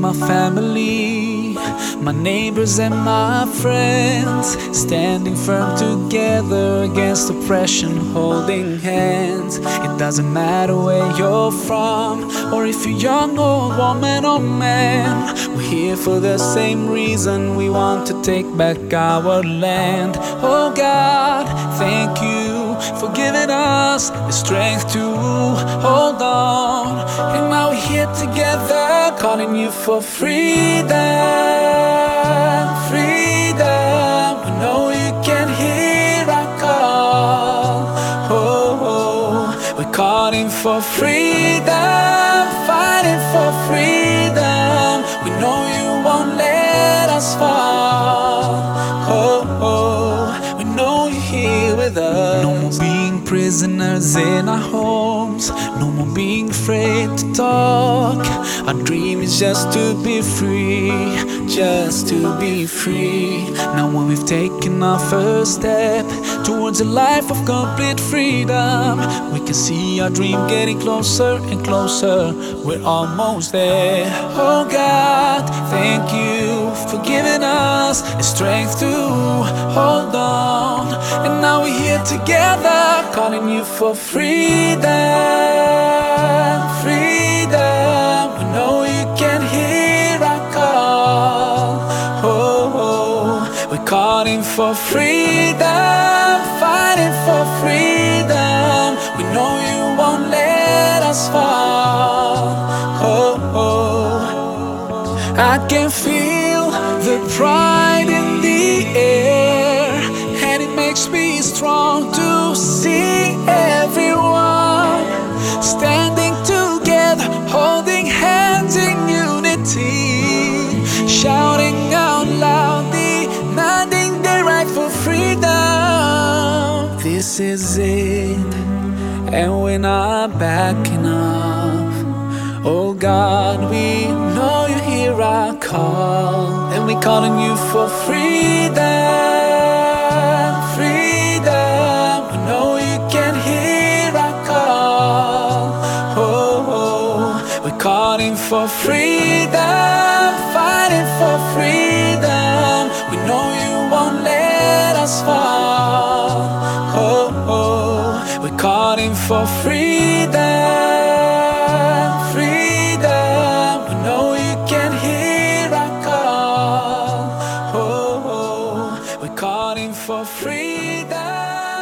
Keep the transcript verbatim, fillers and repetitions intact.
my family, my neighbors and my friends, standing firm together against oppression, holding hands. It doesn't matter where you're from, or if you're young or woman or man, we're here for the same reason. We want to take back our land. Oh God, thank you for giving us the strength to hold on. And now we're here together, calling you for freedom. Freedom, we know you can hear our call. Oh, oh, we're calling for freedom, fighting for freedom. We know you won't let us fall. Oh, oh, we know you're here with us. No more being prisoners in our homes, no more being afraid to talk. Our dream is just to be free, just to be free. Now when we've taken our first step towards a life of complete freedom, we can see our dream getting closer and closer. We're almost there. Oh God, thank you for giving us the strength to hold on. And now we're here together, calling you for freedom. Freedom, we know you can hear our call. Oh, oh, we're calling for freedom, fighting for freedom. We know you won't let us fall. Oh, oh, I can feel the pride in the air, and it makes me strong to see everyone standing together, holding hands in unity, shouting out loud, demanding their right for freedom. This is it, and we're not backing up. Oh God, we know you hear our call, and we're calling you for freedom. Freedom, we know you can hear our call. Oh, oh, we're calling for freedom, fighting for freedom. We know you won't let us fall. Oh, oh, we're calling for freedom. Freedom, we know you can hear our call. Oh, oh, we're calling for freedom.